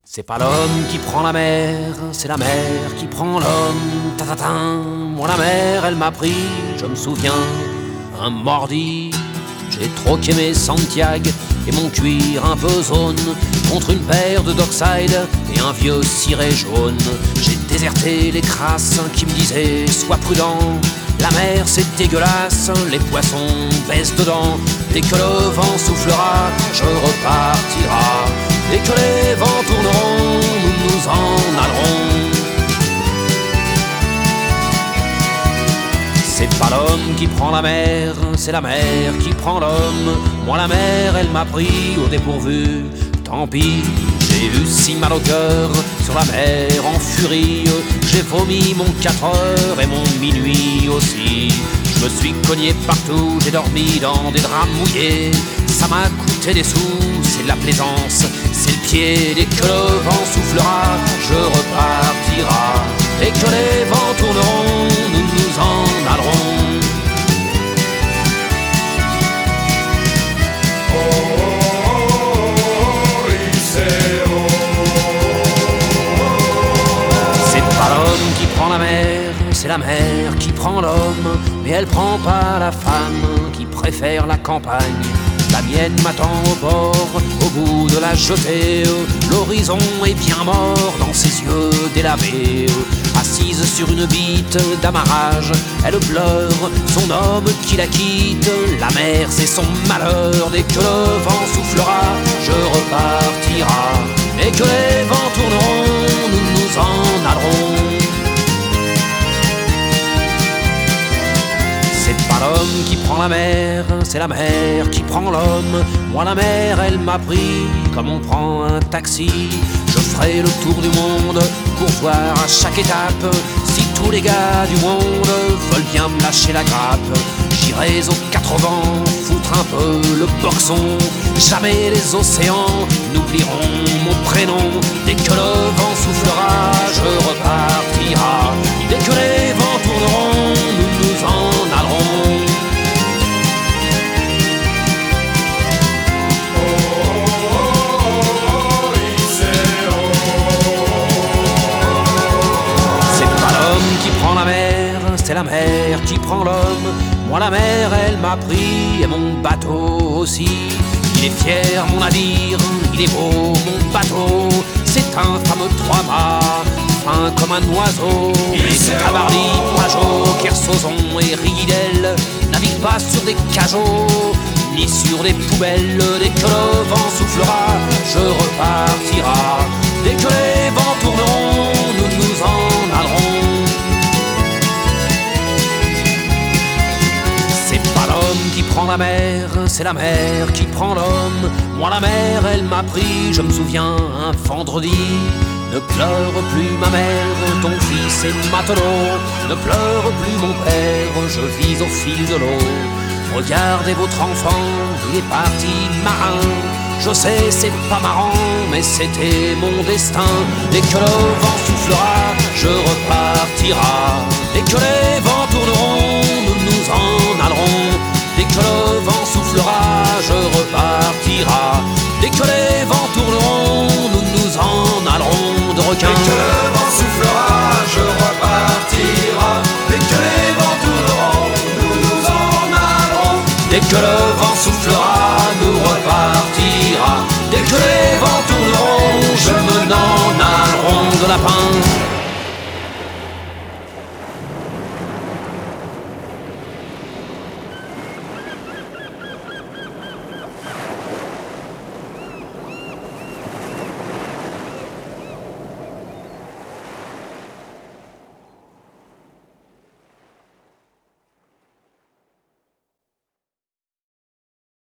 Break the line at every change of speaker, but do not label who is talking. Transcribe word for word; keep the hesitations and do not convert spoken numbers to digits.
C'est pas l'homme qui prend la mer, c'est la mer qui prend l'homme. Ta-ta-ta. Moi la mer, elle m'a pris, je me souviens, un mordi. J'ai troqué mes Santiago et mon cuir un peu zone contre une paire de Dockside et un vieux ciré jaune. J'ai déserté les crasses qui me disaient sois prudent. La mer c'est dégueulasse, les poissons baissent dedans. Dès que le vent soufflera, je repartira. Dès que les vents tourneront, nous nous en allerons. C'est pas l'homme qui prend la mer, c'est la mer qui prend l'homme. Moi la mer, elle m'a pris au dépourvu. Tant pis, j'ai eu si mal au cœur sur la mer en furie. J'ai vomi mon quatre heures et mon minuit aussi. Je me suis cogné partout, j'ai dormi dans des draps mouillés. Ça m'a coûté des sous, c'est de la plaisance, c'est le pied. Dès que le vent soufflera, je repartira. Dès que les vents tourneront, nous nous en allerons. Qui prend la mer, c'est la mer qui prend l'homme. Mais elle prend pas la femme qui préfère la campagne. La mienne m'attend au port, au bout de la jetée. L'horizon est bien mort dans ses yeux délavés. Assise sur une bite d'amarrage, elle pleure son homme qui la quitte. La mer c'est son malheur, dès que le vent soufflera, je repartira. Dès que les vents tourneront, nous nous en allerons. C'est pas l'homme qui prend la mer, c'est la mer qui prend l'homme. Moi la mer, elle m'a pris comme on prend un taxi. Je ferai le tour du monde pour voir à chaque étape si tous les gars du monde veulent bien me lâcher la grappe. J'irai aux quatre vents foutre un peu le boxon. Jamais les océans n'oublieront mon prénom. Dès que le vent soufflera, je repartira. Dès que les vents tourneront, nous nous en allerons. La mer, c'est la mer qui prend l'homme. Moi la mer, elle m'a pris et mon bateau aussi. Il est fier mon navire, il est beau mon bateau. C'est un fameux trois-mâts, fin comme un oiseau. Et Tabarly, Pajot, Kersozon et Rigidel naviguent pas sur des cajots ni sur des poubelles. Dès que le vent soufflera, je repartira. Dès que les vents tourneront, nous nous en allerons. Qui prend la mer, c'est la mer qui prend l'homme. Moi la mer, elle m'a pris, je me souviens, un vendredi. Ne pleure plus ma mère, ton fils est matelot. Ne pleure plus mon père, je vis au fil de l'eau. Regardez votre enfant, il est parti marin. Je sais c'est pas marrant, mais c'était mon destin. Dès que le vent soufflera, je repartira. Dès que les vents tourneront, nous nous en allerons. Dès que le vent soufflera, je repartira. Dès que les vents